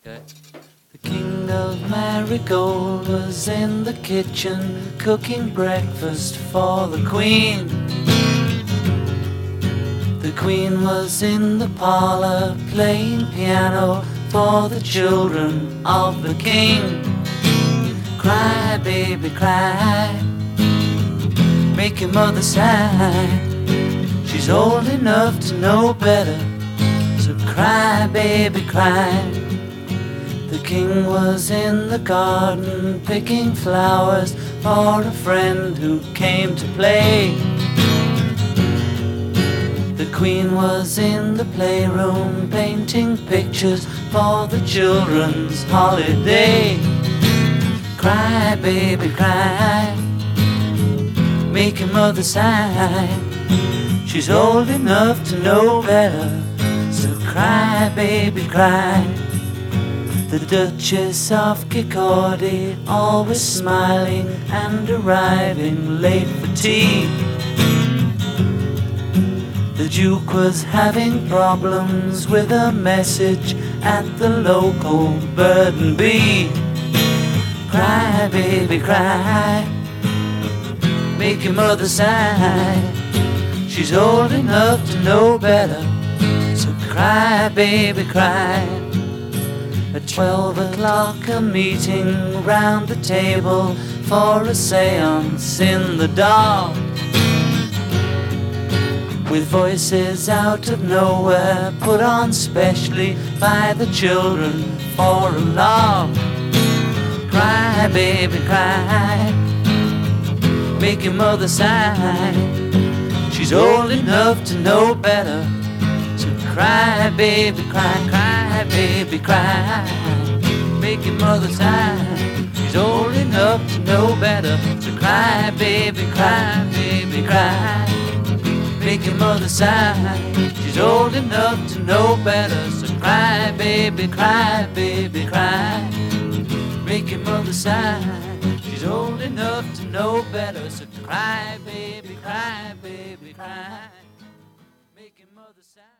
Okay. The king of Marigold was in the kitchen cooking breakfast for the queen. The queen was in the parlor playing piano for the children of the king. Cry, baby, cry, make your mother sigh. She's old enough to know better, so cry, baby, cry. The king was in the garden picking flowers for a friend who came to play. The queen was in the playroom painting pictures for the children's holiday. Cry, baby, cry, make your mother sigh. She's old enough to know better, so cry, baby, cry. The Duchess of Kirkcaldy, always smiling and arriving late for tea. The Duke was having problems with a message at the local bird and bee. Cry, baby, cry, make your mother sigh. She's old enough to know better, so cry, baby, cry. At 12 o'clock a meeting round the table for a seance in the dark, with voices out of nowhere put on specially by the children for a laugh. Cry, baby, cry, make your mother sigh. She's old enough to know better, so cry, baby, cry, cry, baby, cry, make your mother sigh. She's old enough to know better, so cry, baby, cry, baby, cry, make your mother sigh. She's old enough to know better, so cry, baby, cry, baby, cry, make your mother sigh. She's old enough to know better, so cry, baby, cry, baby, cry, make your mother sigh.